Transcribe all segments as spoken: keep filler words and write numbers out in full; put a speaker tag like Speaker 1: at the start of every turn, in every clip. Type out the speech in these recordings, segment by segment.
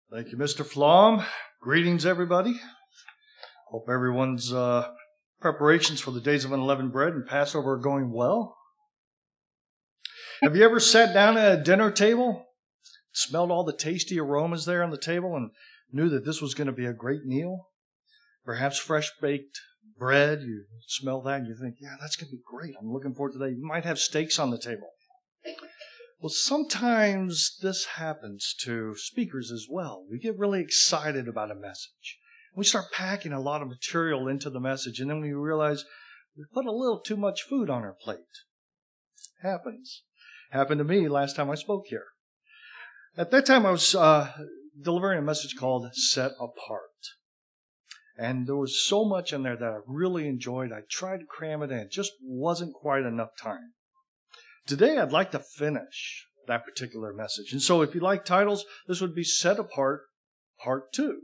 Speaker 1: Thank you, Mister Flom. Greetings, everybody. Hope everyone's uh, preparations for the days of unleavened bread and Passover are going well. Have you ever sat down at a dinner table, smelled all the tasty aromas there on the table, and knew that this was going to be a great meal? Perhaps fresh-baked bread. You smell that and you think, yeah, that's going to be great. I'm looking forward to that. You might have steaks on the table. Well, sometimes this happens to speakers as well. We get really excited about a message. We start packing a lot of material into the message, and then we realize we put a little too much food on our plate. Happens. Happened to me last time I spoke here. At that time, I was uh, delivering a message called Set Apart. And there was so much in there that I really enjoyed. I tried to cram it in. It just wasn't quite enough time. Today, I'd like to finish that particular message. And so if you like titles, this would be Set Apart Part two.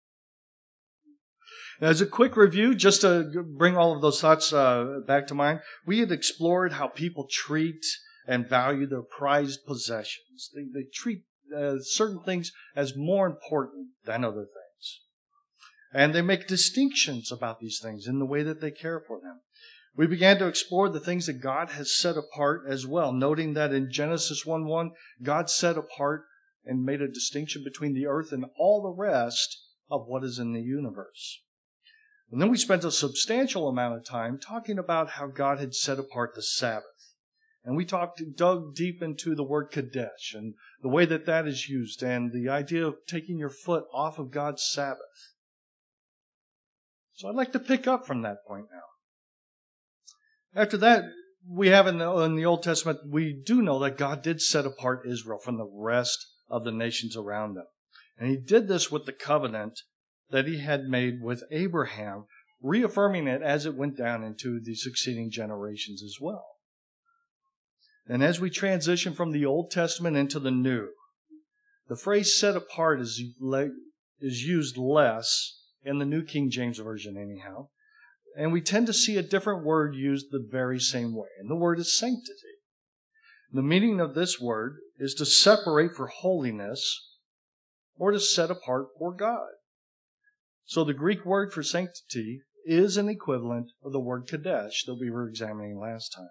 Speaker 1: As a quick review, just to bring all of those thoughts uh, back to mind, we had explored how people treat and value their prized possessions. They, they treat uh, certain things as more important than other things. And they make distinctions about these things in the way that they care for them. We began to explore the things that God has set apart as well, noting that in Genesis one one, God set apart and made a distinction between the earth and all the rest of what is in the universe. And then we spent a substantial amount of time talking about how God had set apart the Sabbath. And we talked, dug deep into the word Kadesh and the way that that is used and the idea of taking your foot off of God's Sabbath. So I'd like to pick up from that point now. After that, we have in the, in the Old Testament, we do know that God did set apart Israel from the rest of the nations around them. And he did this with the covenant that he had made with Abraham, reaffirming it as it went down into the succeeding generations as well. And as we transition from the Old Testament into the New, the phrase set apart is, is used less in the New King James Version anyhow. And we tend to see a different word used the very same way. And the word is sanctity. The meaning of this word is to separate for holiness or to set apart for God. So the Greek word for sanctity is an equivalent of the word kadesh that we were examining last time.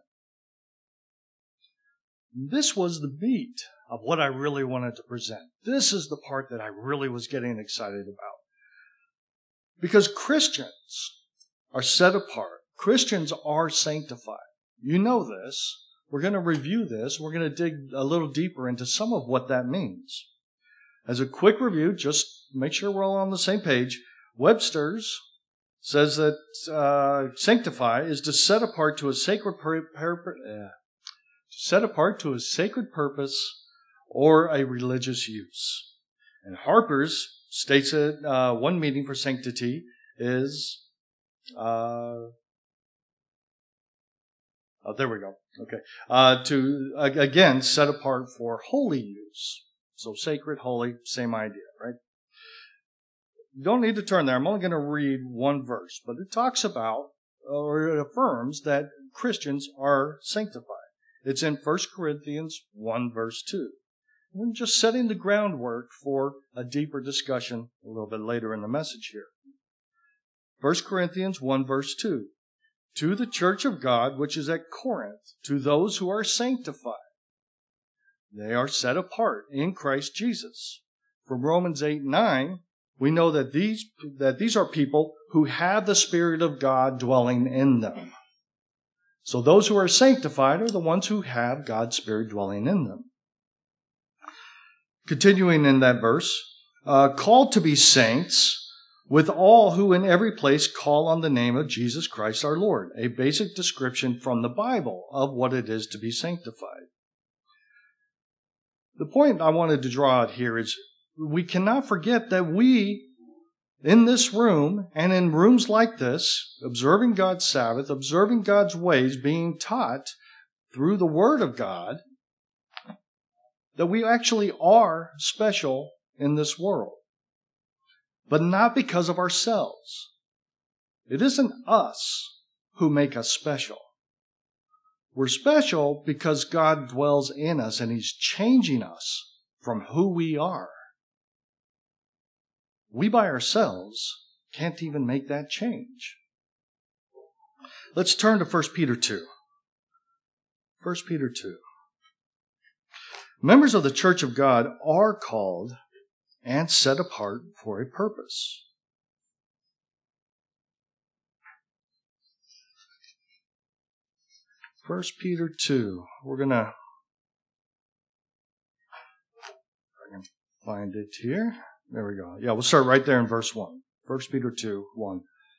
Speaker 1: This was the meat of what I really wanted to present. This is the part that I really was getting excited about. Because Christians are set apart. Christians are sanctified. You know this. We're going to review this. We're going to dig a little deeper into some of what that means. As a quick review, just make sure we're all on the same page. Webster's says that uh, sanctify is to set apart to a sacred pur- pur- uh, set apart to a sacred purpose or a religious use. And Harper's states that uh, one meaning for sanctity is Uh, oh, there we go. Okay. Uh, to, uh, again, set apart for holy use. So sacred, holy, same idea, right? You don't need to turn there. I'm only going to read one verse, but it talks about, or it affirms that Christians are sanctified. It's in First Corinthians one, verse two. I'm just setting the groundwork for a deeper discussion a little bit later in the message here. First Corinthians one, verse two. To the church of God, which is at Corinth, to those who are sanctified. They are set apart in Christ Jesus. From Romans eight, nine, we know that these, that these are people who have the Spirit of God dwelling in them. So those who are sanctified are the ones who have God's Spirit dwelling in them. Continuing in that verse, uh, called to be saints, with all who in every place call on the name of Jesus Christ our Lord. A basic description from the Bible of what it is to be sanctified. The point I wanted to draw out here is we cannot forget that we, in this room and in rooms like this, observing God's Sabbath, observing God's ways, being taught through the Word of God, that we actually are special in this world. But not because of ourselves. It isn't us who make us special. We're special because God dwells in us and He's changing us from who we are. We by ourselves can't even make that change. Let's turn to First Peter two. First Peter two. Members of the Church of God are called and set apart for a purpose. First Peter two. We're going to, if I can find it here. There we go. Yeah, we'll start right there in verse one. First Peter two, one.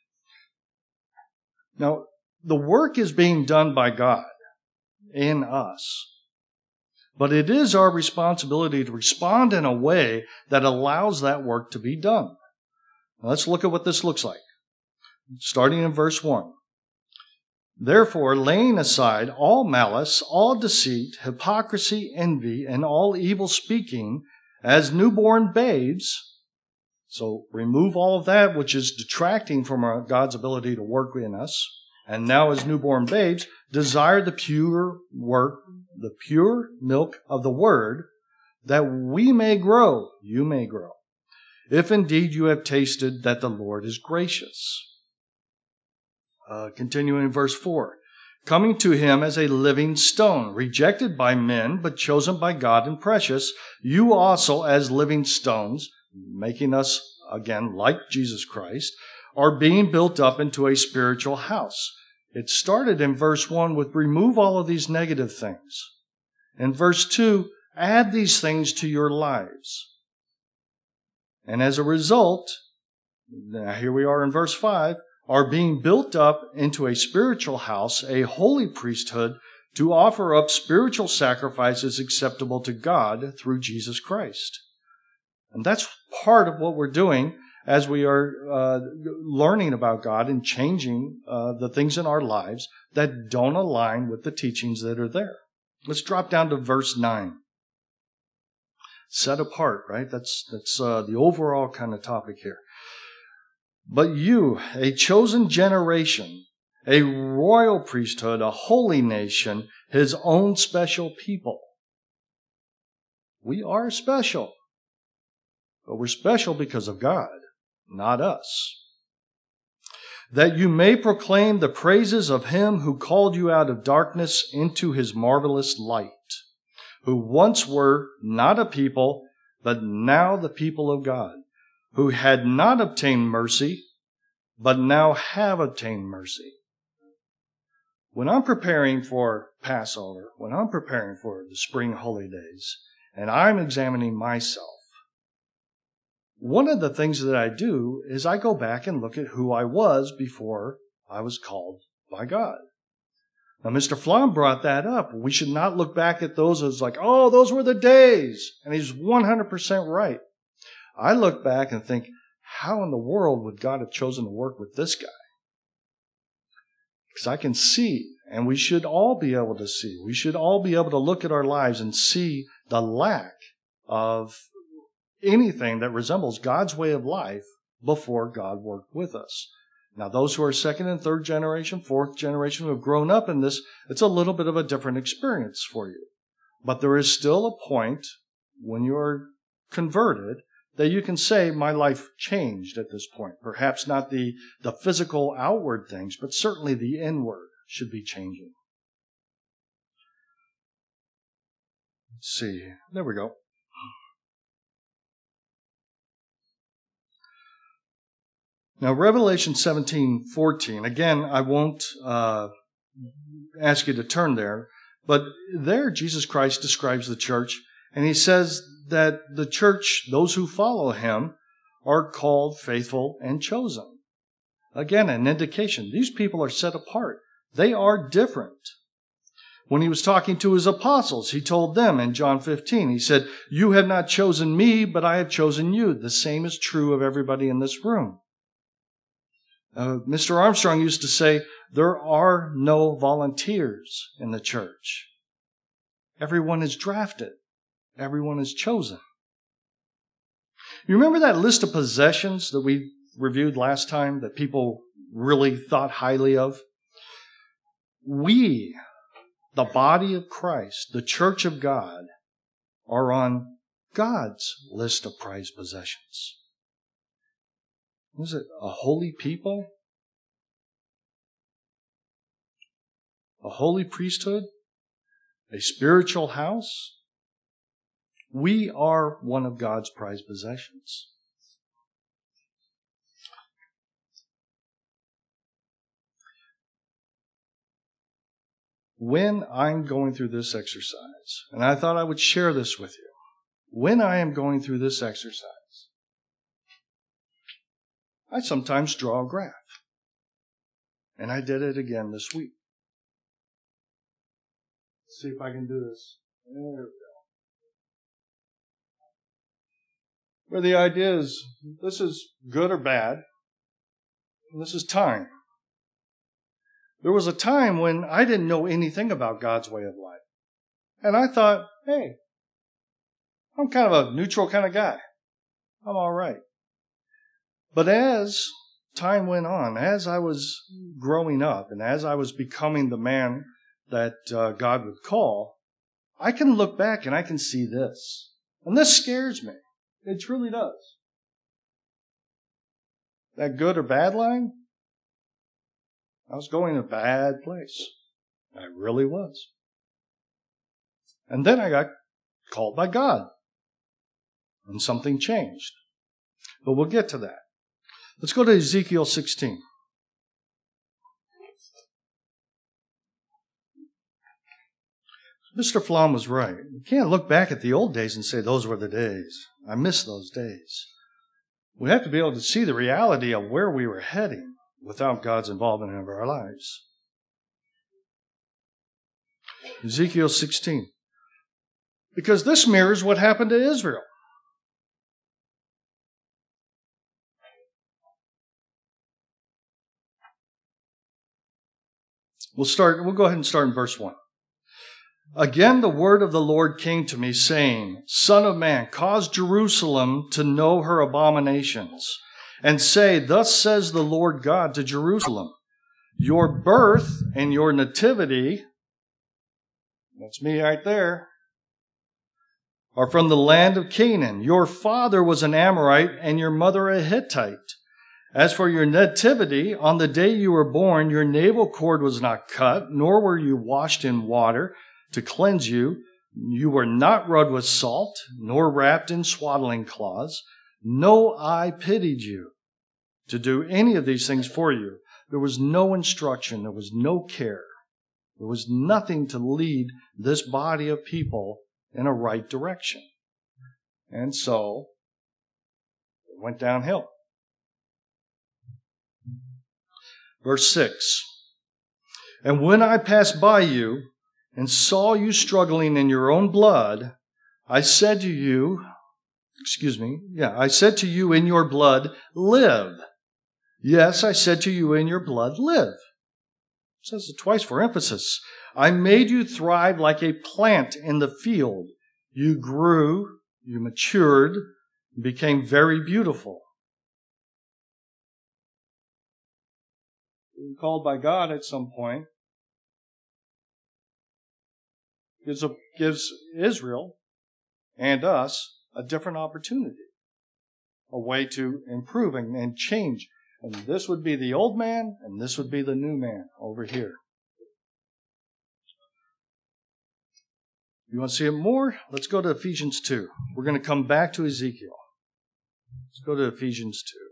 Speaker 1: Now, the work is being done by God in us. But it is our responsibility to respond in a way that allows that work to be done. Now, let's look at what this looks like. Starting in verse one. Therefore, laying aside all malice, all deceit, hypocrisy, envy, and all evil speaking, as newborn babes, so remove all of that which is detracting from our God's ability to work in us, and now as newborn babes, desire the pure work, the pure milk of the word, that we may grow, you may grow, if indeed you have tasted that the Lord is gracious. Uh, continuing in verse four. Coming to him as a living stone, rejected by men, but chosen by God and precious, you also as living stones, making us, again, like Jesus Christ, are being built up into a spiritual house. It started in verse one with remove all of these negative things. In verse two, add these things to your lives. And as a result, now here we are in verse five, are being built up into a spiritual house, a holy priesthood, to offer up spiritual sacrifices acceptable to God through Jesus Christ. And that's part of what we're doing as we are uh, learning about God and changing uh, the things in our lives that don't align with the teachings that are there. Let's drop down to verse nine. Set apart, right? That's, that's uh, the overall kind of topic here. But you, a chosen generation, a royal priesthood, a holy nation, his own special people. We are special, but we're special because of God, not us. That you may proclaim the praises of him who called you out of darkness into his marvelous light, who once were not a people, but now the people of God, who had not obtained mercy, but now have obtained mercy. When I'm preparing for Passover, when I'm preparing for the spring holy days, and I'm examining myself, one of the things that I do is I go back and look at who I was before I was called by God. Now, Mister Flom brought that up. We should not look back at those as like, oh, those were the days. And he's one hundred percent right. I look back and think, how in the world would God have chosen to work with this guy? Because I can see, and we should all be able to see, we should all be able to look at our lives and see the lack of anything that resembles God's way of life before God worked with us. Now, those who are second and third generation, fourth generation, who have grown up in this, it's a little bit of a different experience for you. But there is still a point when you're converted that you can say, my life changed at this point. Perhaps not the, the physical outward things, but certainly the inward should be changing. Let's see. There we go. Now, Revelation seventeen fourteen, again, I won't uh, ask you to turn there, but there Jesus Christ describes the church, and he says that the church, those who follow him, are called faithful and chosen. Again, an indication. These people are set apart. They are different. When he was talking to his apostles, he told them in John fifteen, he said, you have not chosen me, but I have chosen you. The same is true of everybody in this room. Uh, Mister Armstrong used to say, there are no volunteers in the church. Everyone is drafted. Everyone is chosen. You remember that list of possessions that we reviewed last time that people really thought highly of? We, the body of Christ, the church of God, are on God's list of prized possessions. what is it, a holy people? A holy priesthood? A spiritual house? We are one of God's prized possessions. When I'm going through this exercise, and I thought I would share this with you, when I am going through this exercise, I sometimes draw a graph. And I did it again this week. Let's see if I can do this. There we go. Where the idea is, this is good or bad, and this is time. There was a time when I didn't know anything about God's way of life. And I thought, hey, I'm kind of a neutral kind of guy. I'm all right. But as time went on, as I was growing up and as I was becoming the man that uh, God would call, I can look back and I can see this. And this scares me. It truly does. That good or bad line? I was going in a bad place. I really was. And then I got called by God. And something changed. But we'll get to that. Let's go to Ezekiel sixteen. Mister Flom was right. You can't look back at the old days and say, those were the days. I miss those days. We have to be able to see the reality of where we were heading without God's involvement in our lives. Ezekiel sixteen. Because this mirrors what happened to Israel. We'll start, we'll go ahead and start in verse one. Again, the word of the Lord came to me, saying, Son of man, cause Jerusalem to know her abominations, and say, Thus says the Lord God to Jerusalem, your birth and your nativity, that's me right there, are from the land of Canaan. Your father was an Amorite, and your mother a Hittite. As for your nativity, on the day you were born, your navel cord was not cut, nor were you washed in water to cleanse you. You were not rubbed with salt, nor wrapped in swaddling cloths. No eye pitied you to do any of these things for you. There was no instruction. There was no care. There was nothing to lead this body of people in a right direction. And so, it went downhill. Verse six. And when I passed by you and saw you struggling in your own blood, I said to you, excuse me, yeah, I said to you in your blood, live. Yes, I said to you in your blood, live. It says it twice for emphasis. I made you thrive like a plant in the field. You grew, you matured, and became very beautiful. We were called by God at some point. Gives, a, gives Israel and us a different opportunity, a way to improve and, and change. And this would be the old man, and this would be the new man over here. You want to see it more? Let's go to Ephesians two. We're going to come back to Ezekiel. Let's go to Ephesians two.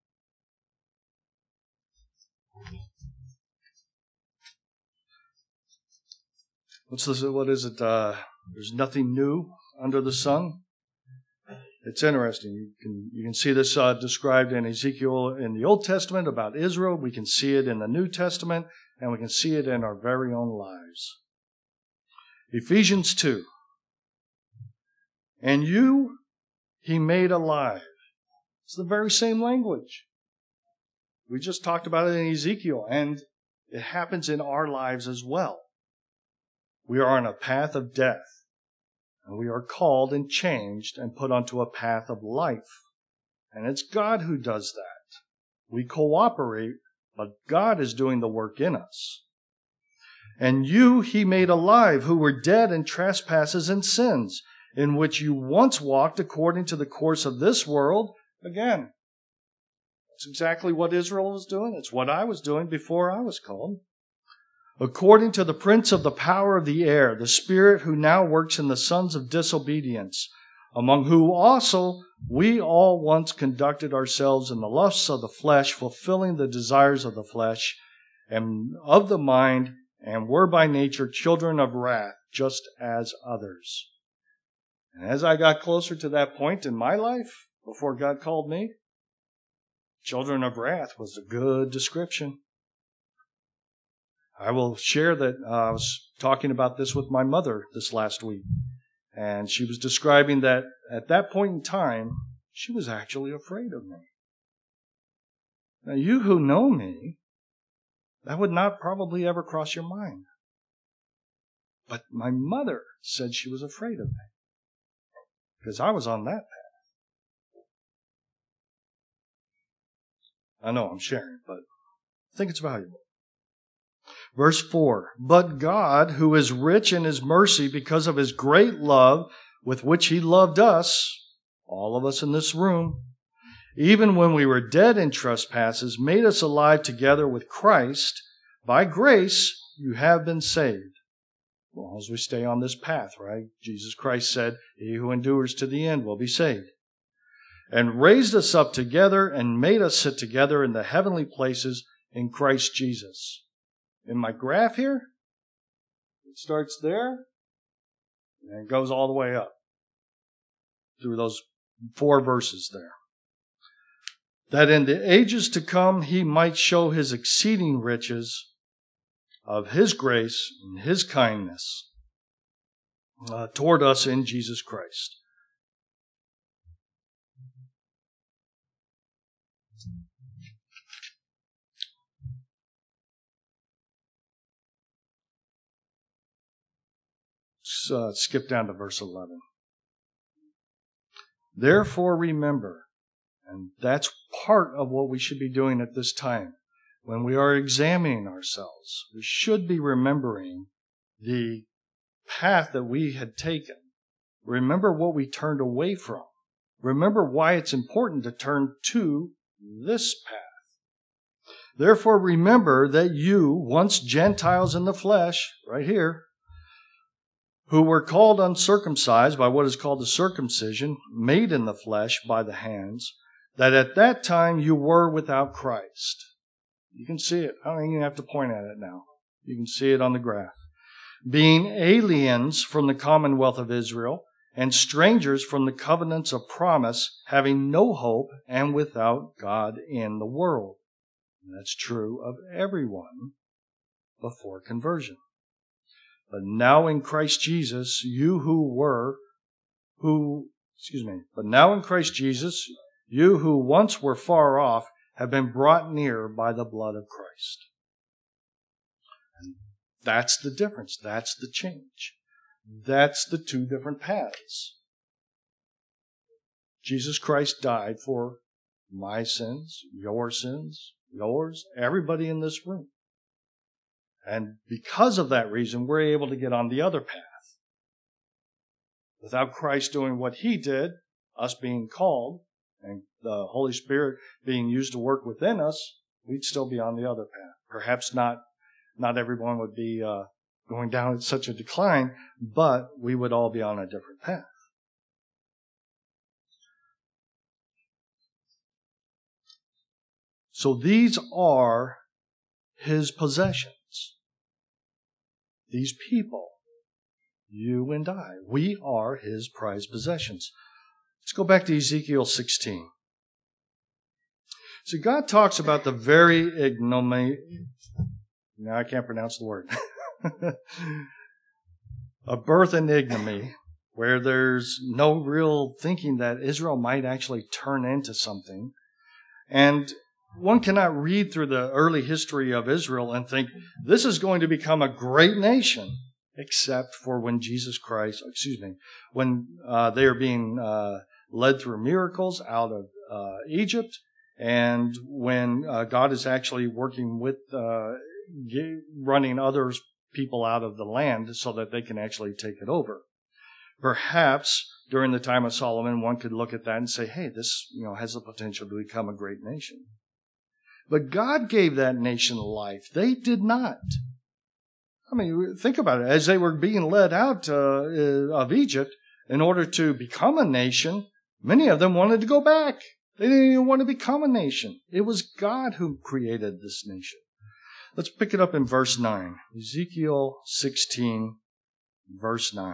Speaker 1: What's this, what is it? Uh, there's nothing new under the sun. It's interesting. You can you can see this uh, described in Ezekiel in the Old Testament about Israel. We can see it in the New Testament, and we can see it in our very own lives. Ephesians two. And you he made alive. It's the very same language. We just talked about it in Ezekiel, and it happens in our lives as well. We are on a path of death, and we are called and changed and put onto a path of life. And it's God who does that. We cooperate, but God is doing the work in us. And you he made alive, who were dead in trespasses and sins, in which you once walked according to the course of this world. Again, It's exactly what Israel was doing. It's what I was doing before I was called. According to the prince of the power of the air, the spirit who now works in the sons of disobedience, among whom also we all once conducted ourselves in the lusts of the flesh, fulfilling the desires of the flesh and of the mind, and were by nature children of wrath, just as others. And as I got closer to that point in my life, before God called me, children of wrath was a good description. I will share that uh, I was talking about this with my mother this last week, and she was describing that at that point in time, she was actually afraid of me. Now, you who know me, that would not probably ever cross your mind. But my mother said she was afraid of me because I was on that path. I know I'm sharing, but I think it's valuable. Verse four, but God, who is rich in his mercy because of his great love with which he loved us, all of us in this room, even when we were dead in trespasses, made us alive together with Christ. By grace you have been saved. Well, as we stay on this path, right? Jesus Christ said, he who endures to the end will be saved. And raised us up together and made us sit together in the heavenly places in Christ Jesus. In my graph here, it starts there and it goes all the way up through those four verses there. That in the ages to come he might show his exceeding riches of his grace and his kindness uh, toward us in Jesus Christ. Let's uh, skip down to verse eleven. Therefore remember, and that's part of what we should be doing at this time. When we are examining ourselves, we should be remembering the path that we had taken. Remember what we turned away from. Remember why it's important to turn to this path. Therefore remember that you, once Gentiles in the flesh, right here, who were called uncircumcised by what is called the circumcision, made in the flesh by the hands, that at that time you were without Christ. You can see it. I don't even have to point at it now. You can see it on the graph. Being aliens from the commonwealth of Israel and strangers from the covenants of promise, having no hope and without God in the world. And that's true of everyone before conversion. But now in Christ Jesus, you who were, who, excuse me, but now in Christ Jesus, you who once were far off have been brought near by the blood of Christ. And that's the difference. That's the change. That's the two different paths. Jesus Christ died for my sins, your sins, yours, everybody in this room. And because of that reason, we're able to get on the other path. Without Christ doing what he did, us being called, and the Holy Spirit being used to work within us, we'd still be on the other path. Perhaps not, not everyone would be uh, going down at such a decline, but we would all be on a different path. So these are his possessions. These people, you and I, we are his prized possessions. Let's go back to Ezekiel sixteen. So God talks about the very ignominy. Now I can't pronounce the word. A birth and ignominy, where there's no real thinking that Israel might actually turn into something. And one cannot read through the early history of Israel and think this is going to become a great nation, except for when Jesus Christ, excuse me, when uh, they are being uh, led through miracles out of uh, Egypt, and when uh, God is actually working with uh, running other people out of the land so that they can actually take it over. Perhaps during the time of Solomon, one could look at that and say, hey, this, you know, has the potential to become a great nation. But God gave that nation life. They did not. I mean, think about it. As they were being led out uh, of Egypt in order to become a nation, many of them wanted to go back. They didn't even want to become a nation. It was God who created this nation. Let's pick it up in verse nine. Ezekiel sixteen, verse nine.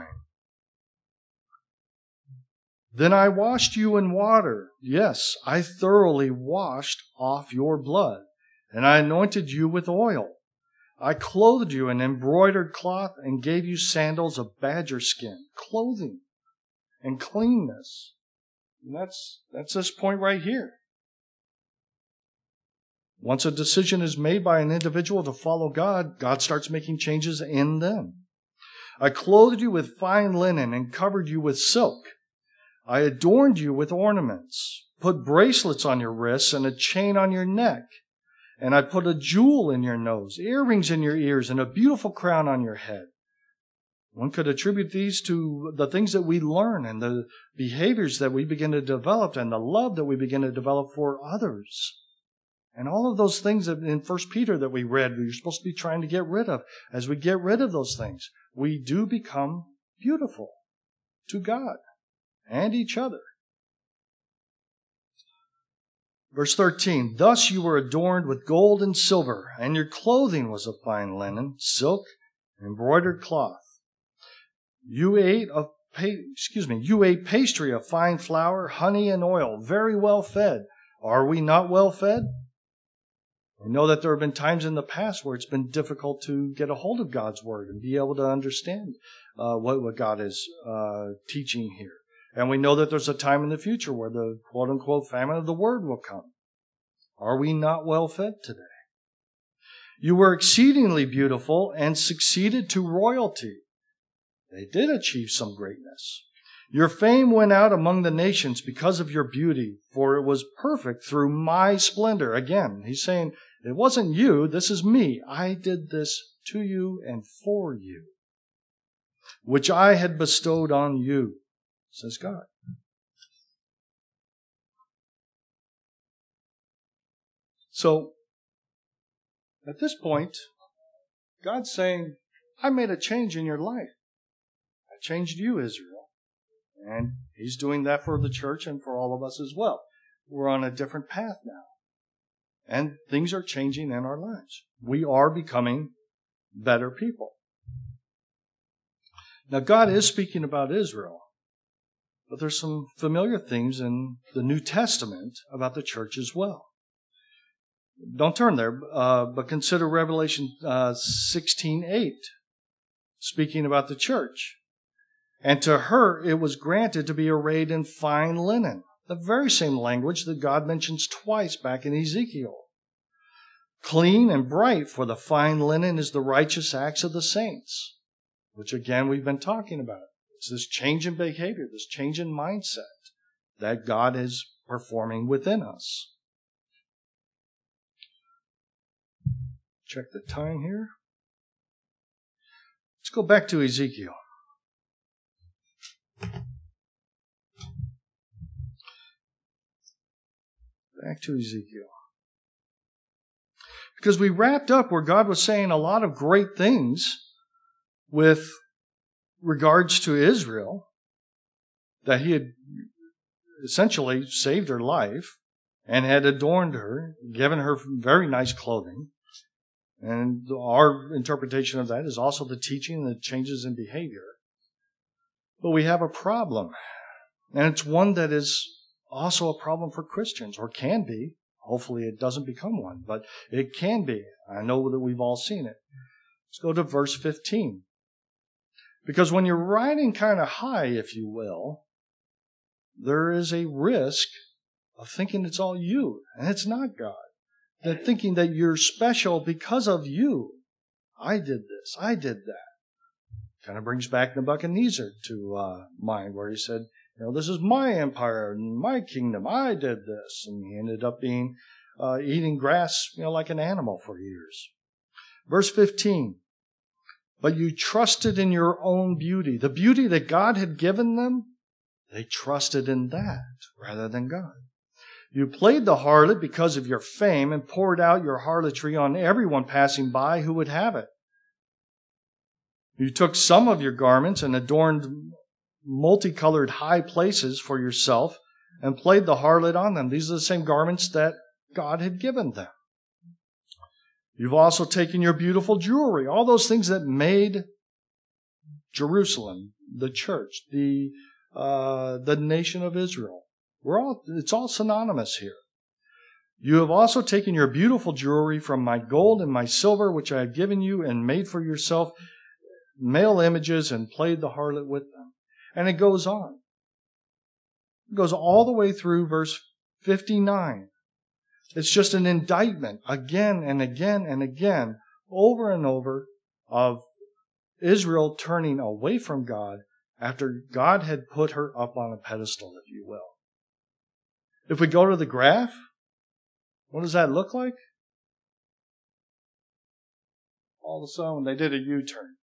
Speaker 1: Then I washed you in water. Yes, I thoroughly washed off your blood, and I anointed you with oil. I clothed you in embroidered cloth and gave you sandals of badger skin, clothing and cleanness. And that's, that's this point right here. Once a decision is made by an individual to follow God, God starts making changes in them. I clothed you with fine linen and covered you with silk. I adorned you with ornaments, put bracelets on your wrists and a chain on your neck. And I put a jewel in your nose, earrings in your ears, and a beautiful crown on your head. One could attribute these to the things that we learn and the behaviors that we begin to develop and the love that we begin to develop for others. And all of those things that in First Peter that we read, we're supposed to be trying to get rid of. As we get rid of those things, we do become beautiful to God and each other. Verse thirteen, thus you were adorned with gold and silver, and your clothing was of fine linen, silk, embroidered cloth. You ate of excuse me, you ate pastry of fine flour, honey, and oil, very well fed. Are we not well fed? We know that there have been times in the past where it's been difficult to get a hold of God's word and be able to understand uh, what, what God is uh, teaching here. And we know that there's a time in the future where the quote-unquote famine of the word will come. Are we not well fed today? You were exceedingly beautiful and succeeded to royalty. They did achieve some greatness. Your fame went out among the nations because of your beauty, for it was perfect through my splendor. Again, he's saying, it wasn't you, this is me. I did this to you and for you, which I had bestowed on you, says God. So, at this point, God's saying, I made a change in your life. I changed you, Israel. And he's doing that for the church and for all of us as well. We're on a different path now. And things are changing in our lives. We are becoming better people. Now, God is speaking about Israel. But there's some familiar themes in the New Testament about the church as well. Don't turn there, uh, but consider Revelation uh, sixteen eight, speaking about the church. And to her it was granted to be arrayed in fine linen, the very same language that God mentions twice back in Ezekiel. Clean and bright, for the fine linen is the righteous acts of the saints, which again we've been talking about. It's this change in behavior, this change in mindset that God is performing within us. Check the time here. Let's go back to Ezekiel. Back to Ezekiel. Because we wrapped up where God was saying a lot of great things with regards to Israel, that he had essentially saved her life and had adorned her, given her very nice clothing. And our interpretation of that is also the teaching and the changes in behavior. But we have a problem. And it's one that is also a problem for Christians, or can be. Hopefully it doesn't become one, but it can be. I know that we've all seen it. Let's go to verse fifteen. Because when you're riding kind of high, if you will, there is a risk of thinking it's all you, and it's not God. That thinking that you're special because of you. I did this, I did that. Kind of brings back Nebuchadnezzar to uh, mind, where he said, you know, this is my empire and my kingdom. I did this. And he ended up being uh, eating grass, you know, like an animal for years. Verse fifteen. But you trusted in your own beauty. The beauty that God had given them, they trusted in that rather than God. You played the harlot because of your fame and poured out your harlotry on everyone passing by who would have it. You took some of your garments and adorned multicolored high places for yourself and played the harlot on them. These are the same garments that God had given them. You've also taken your beautiful jewelry, all those things that made Jerusalem, the church, the uh, the nation of Israel. We're all it's all synonymous here. You have also taken your beautiful jewelry from my gold and my silver, which I have given you, and made for yourself male images and played the harlot with them. And it goes on. It goes all the way through verse fifty-nine. It's just an indictment again and again and again, over and over, of Israel turning away from God after God had put her up on a pedestal, if you will. If we go to the graph, what does that look like? All of a sudden, they did a U-turn.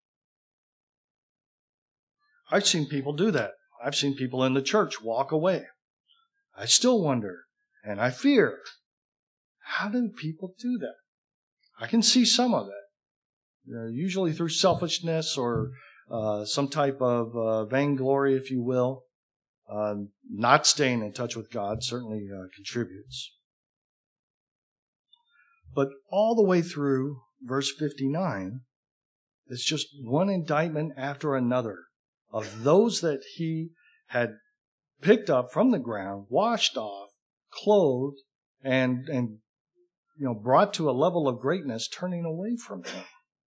Speaker 1: I've seen people do that. I've seen people in the church walk away. I still wonder, and I fear, how do people do that? I can see some of it, you know, usually through selfishness or uh, some type of uh, vainglory, if you will. Uh, not staying in touch with God certainly uh, contributes. But all the way through verse fifty-nine, it's just one indictment after another of those that he had picked up from the ground, washed off, clothed, and, and you know, brought to a level of greatness, turning away from him.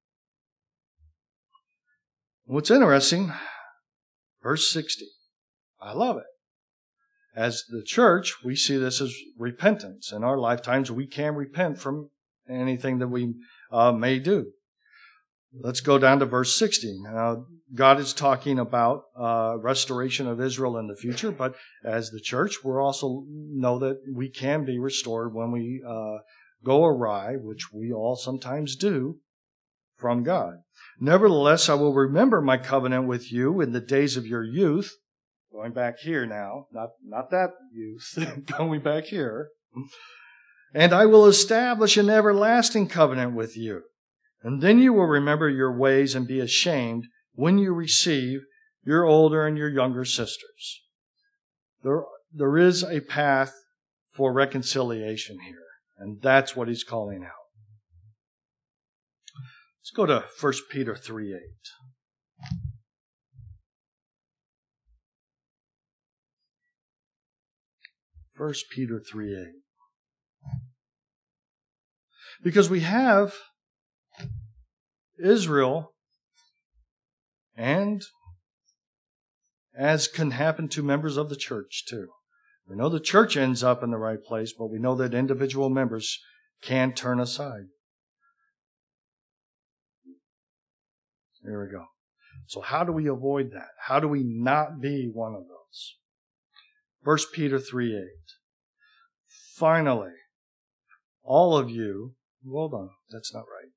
Speaker 1: What's interesting, verse sixty. I love it. As the church, we see this as repentance. In our lifetimes, we can repent from anything that we uh, may do. Let's go down to verse sixty. Now, God is talking about uh, restoration of Israel in the future, but as the church, we also know that we can be restored when we uh, go awry, which we all sometimes do, from God. Nevertheless, I will remember my covenant with you in the days of your youth. Going back here now, not, not that youth, going back here. And I will establish an everlasting covenant with you. And then you will remember your ways and be ashamed when you receive your older and your younger sisters. There, there is a path for reconciliation here, and that's what he's calling out. Let's go to First Peter three eight. First Peter three eight. Because we have Israel, and as can happen to members of the church too. We know the church ends up in the right place, but we know that individual members can turn aside. There we go. So how do we avoid that? How do we not be one of those? First Peter three eight. Finally, all of you, hold on, that's not right.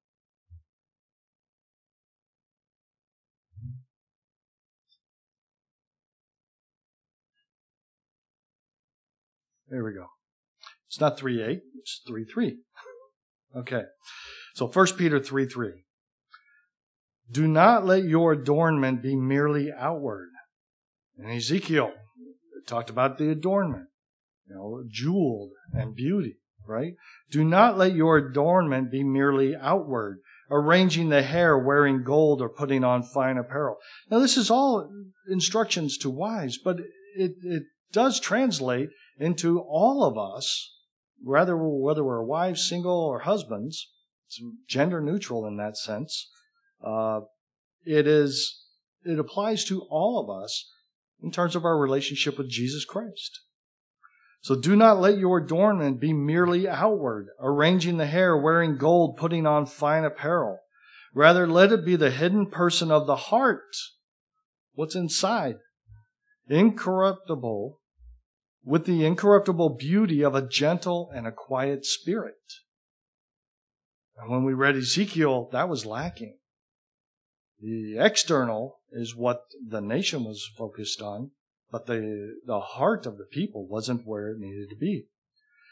Speaker 1: There we go. It's not three eight, it's three three. Okay. So First Peter three three. Do not let your adornment be merely outward. In Ezekiel, it talked about the adornment, you know, jeweled and beauty, right? Do not let your adornment be merely outward, arranging the hair, wearing gold, or putting on fine apparel. Now, this is all instructions to wives, but it, it does translate into all of us, whether, whether we're wives, single, or husbands. It's gender neutral in that sense. Uh, it is, it applies to all of us in terms of our relationship with Jesus Christ. So do not let your adornment be merely outward, arranging the hair, wearing gold, putting on fine apparel. Rather, let it be the hidden person of the heart. What's inside? Incorruptible, with the incorruptible beauty of a gentle and a quiet spirit. And when we read Ezekiel, that was lacking. The external is what the nation was focused on, but the, the heart of the people wasn't where it needed to be.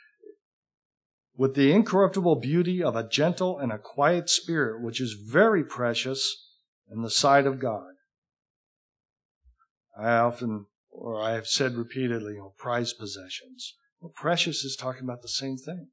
Speaker 1: with the incorruptible beauty of a gentle and a quiet spirit, which is very precious in the sight of God. I often, or I have said repeatedly, you know, prized possessions. Well, precious is talking about the same thing.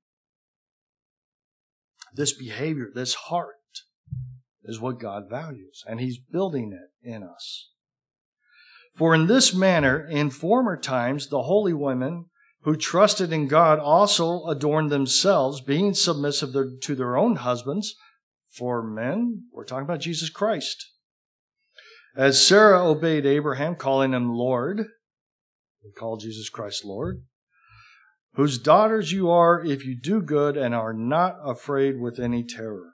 Speaker 1: This behavior, this heart, is what God values, and He's building it in us. For in this manner, in former times, the holy women who trusted in God also adorned themselves, being submissive to their own husbands. For men, we're talking about Jesus Christ. As Sarah obeyed Abraham, calling him Lord, we call Jesus Christ Lord, whose daughters you are if you do good and are not afraid with any terror.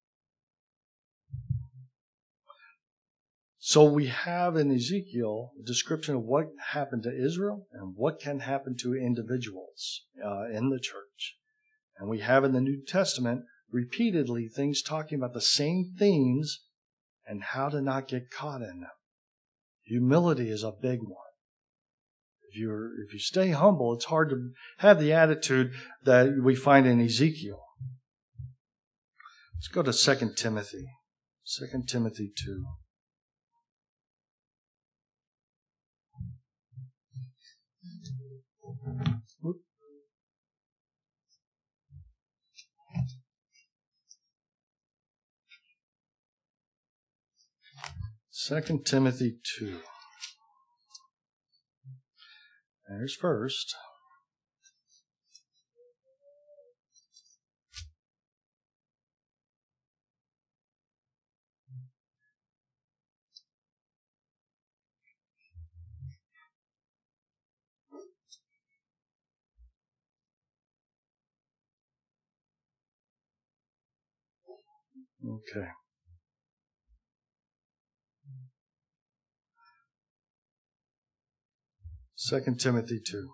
Speaker 1: So we have in Ezekiel a description of what happened to Israel and what can happen to individuals uh, in the church. And we have in the New Testament repeatedly things talking about the same themes and how to not get caught in them. Humility is a big one. If you're, if you stay humble, it's hard to have the attitude that we find in Ezekiel. Let's go to Second Timothy. Second Timothy two. Second Timothy two. There's first. Okay. Second Timothy two.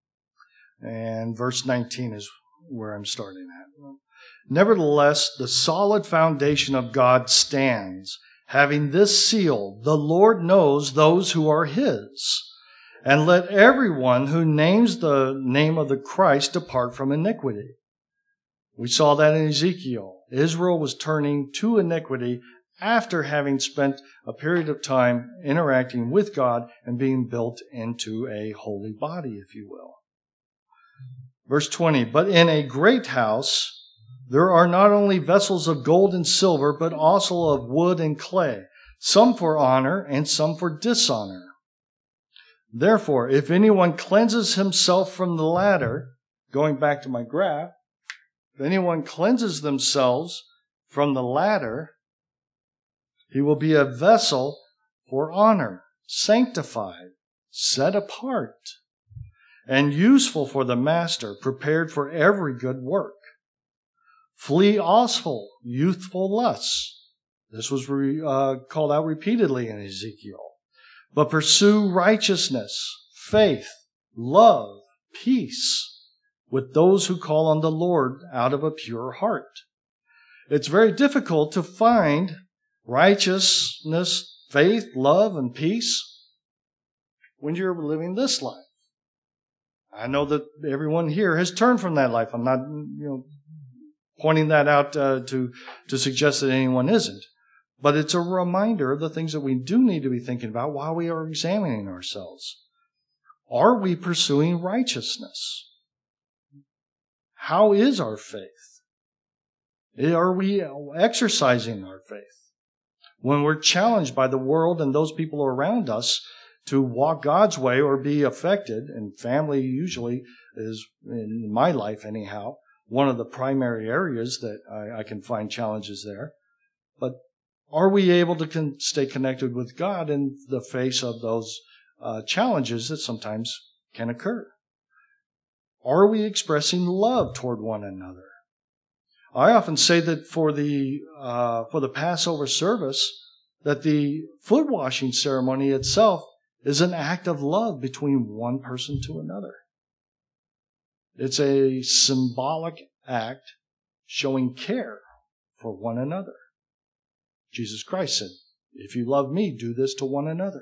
Speaker 1: And verse nineteen is where I'm starting at. Nevertheless, the solid foundation of God stands, having this seal, the Lord knows those who are His. And let everyone who names the name of the Christ depart from iniquity. We saw that in Ezekiel. Israel was turning to iniquity after having spent a period of time interacting with God and being built into a holy body, if you will. Verse twenty, but in a great house there are not only vessels of gold and silver, but also of wood and clay, some for honor and some for dishonor. Therefore, if anyone cleanses himself from the latter, going back to my graph, if anyone cleanses themselves from the latter, he will be a vessel for honor, sanctified, set apart, and useful for the master, prepared for every good work. Flee also youthful lusts. This was re, uh, called out repeatedly in Ezekiel. But pursue righteousness, faith, love, peace with those who call on the Lord out of a pure heart. It's very difficult to find righteousness, faith, love, and peace when you're living this life. I know that everyone here has turned from that life. I'm not, you know, pointing that out uh, to, to suggest that anyone isn't. But it's a reminder of the things that we do need to be thinking about while we are examining ourselves. Are we pursuing righteousness? How is our faith? Are we exercising our faith? When we're challenged by the world and those people around us to walk God's way or be affected, and family usually is, in my life anyhow, one of the primary areas that I, I can find challenges there. But are we able to con- stay connected with God in the face of those uh, challenges that sometimes can occur? Are we expressing love toward one another? I often say that for the uh, for the Passover service, that the foot washing ceremony itself is an act of love between one person to another. It's a symbolic act showing care for one another. Jesus Christ said, if you love me, do this to one another.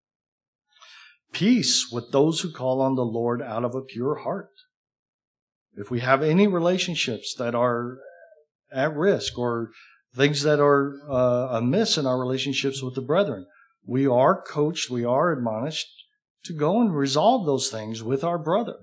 Speaker 1: Peace with those who call on the Lord out of a pure heart. If we have any relationships that are at risk or things that are uh, amiss in our relationships with the brethren, we are coached, we are admonished to go and resolve those things with our brother.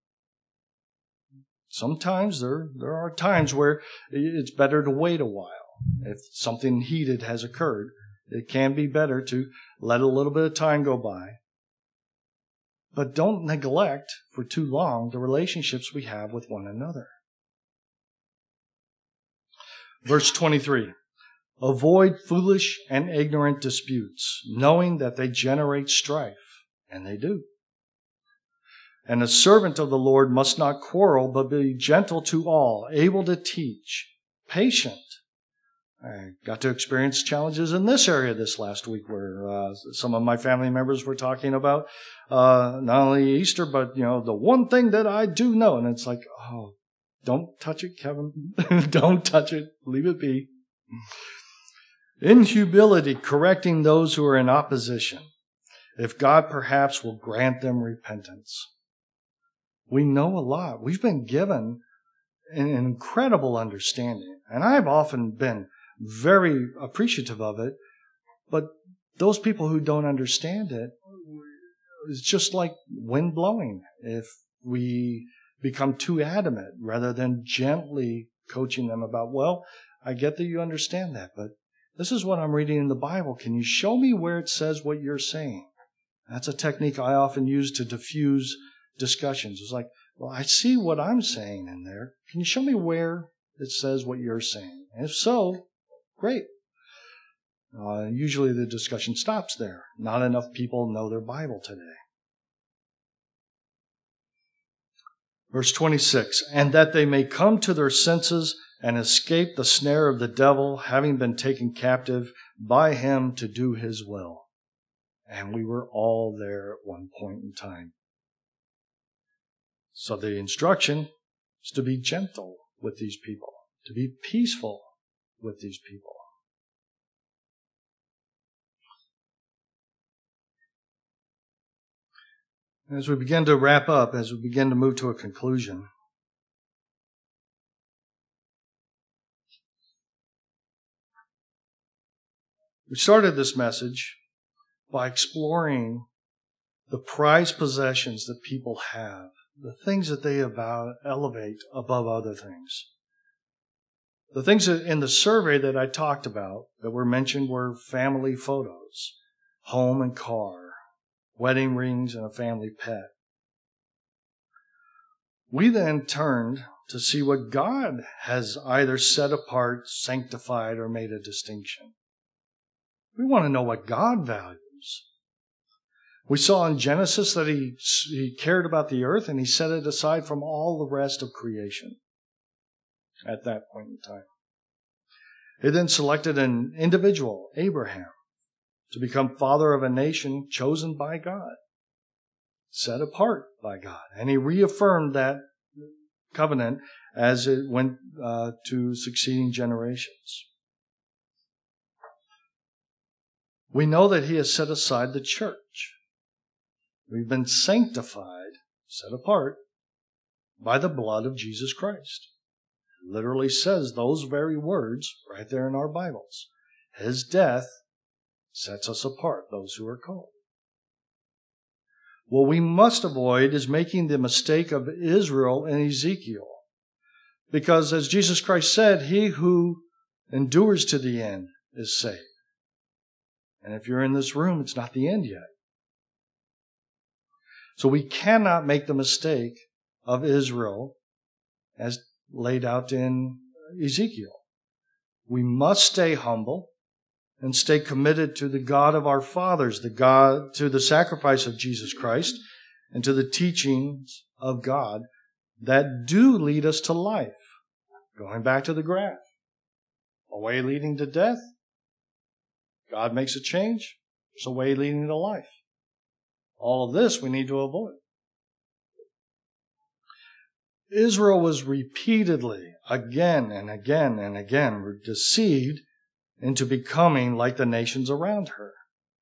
Speaker 1: Sometimes there, there are times where it's better to wait a while. If something heated has occurred, it can be better to let a little bit of time go by. But don't neglect for too long the relationships we have with one another. Verse twenty-three, avoid foolish and ignorant disputes, knowing that they generate strife, and they do. And a servant of the Lord must not quarrel, but be gentle to all, able to teach, patient. I got to experience challenges in this area this last week where uh, some of my family members were talking about uh, not only Easter, but, you know, the one thing that I do know. And it's like, oh, don't touch it, Kevin. Don't touch it. Leave it be. In humility, correcting those who are in opposition, if God perhaps will grant them repentance. We know a lot. We've been given an incredible understanding. And I've often been very appreciative of it. But those people who don't understand it, it's just like wind blowing. If we become too adamant rather than gently coaching them about, well, I get that you understand that, but this is what I'm reading in the Bible. Can you show me where it says what you're saying? That's a technique I often use to diffuse discussions. It's like, well, I see what I'm saying in there. Can you show me where it says what you're saying? And if so, great. Uh, usually the discussion stops there. Not enough people know their Bible today. Verse twenty-six, and that they may come to their senses and escape the snare of the devil, having been taken captive by him to do his will. And we were all there at one point in time. So the instruction is to be gentle with these people, to be peaceful with these people. As we begin to wrap up, as we begin to move to a conclusion, we started this message by exploring the prized possessions that people have, the things that they about elevate above other things. The things that in the survey that I talked about that were mentioned were family photos, home and car, wedding rings, and a family pet. We then turned to see what God has either set apart, sanctified, or made a distinction. We want to know what God values. We saw in Genesis that he, he cared about the earth and he set it aside from all the rest of creation at that point in time. He then selected an individual, Abraham, to become father of a nation chosen by God, set apart by God. And he reaffirmed that covenant as it went uh, to succeeding generations. We know that he has set aside the church. We've been sanctified, set apart, by the blood of Jesus Christ. It literally says those very words right there in our Bibles. His death sets us apart, those who are called. What we must avoid is making the mistake of Israel and Ezekiel. Because as Jesus Christ said, he who endures to the end is saved. And if you're in this room, it's not the end yet. So we cannot make the mistake of Israel as laid out in Ezekiel. We must stay humble and stay committed to the God of our fathers, the God, to the sacrifice of Jesus Christ, and to the teachings of God that do lead us to life. Going back to the graph. A way leading to death. God makes a change. There's a way leading to life. All of this we need to avoid. Israel was repeatedly, again and again and again, deceived into becoming like the nations around her.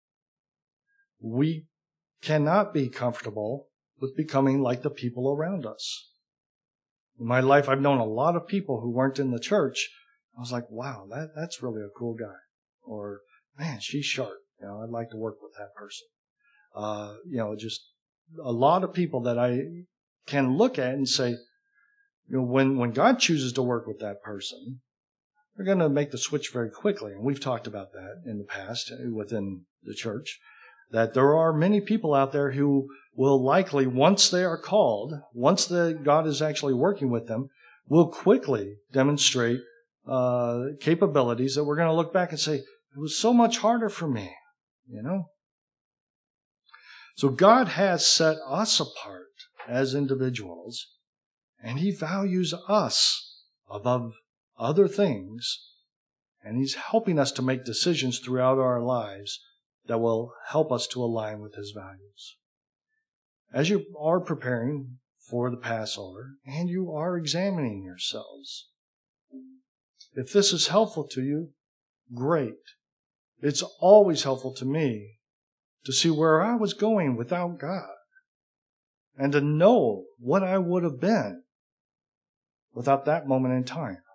Speaker 1: We cannot be comfortable with becoming like the people around us. In my life, I've known a lot of people who weren't in the church. I was like, wow, that, that's really a cool guy. Or, man, she's sharp. You know, I'd like to work with that person. Uh, you know, just a lot of people that I can look at and say, you know, when, when God chooses to work with that person, they're going to make the switch very quickly. And we've talked about that in the past within the church, that there are many people out there who will likely, once they are called, once the God is actually working with them, will quickly demonstrate uh, capabilities that we're going to look back and say, it was so much harder for me, you know? So God has set us apart as individuals, and He values us above other things, and He's helping us to make decisions throughout our lives that will help us to align with His values. As you are preparing for the Passover, and you are examining yourselves, if this is helpful to you, great. It's always helpful to me to see where I was going without God and to know what I would have been without that moment in time.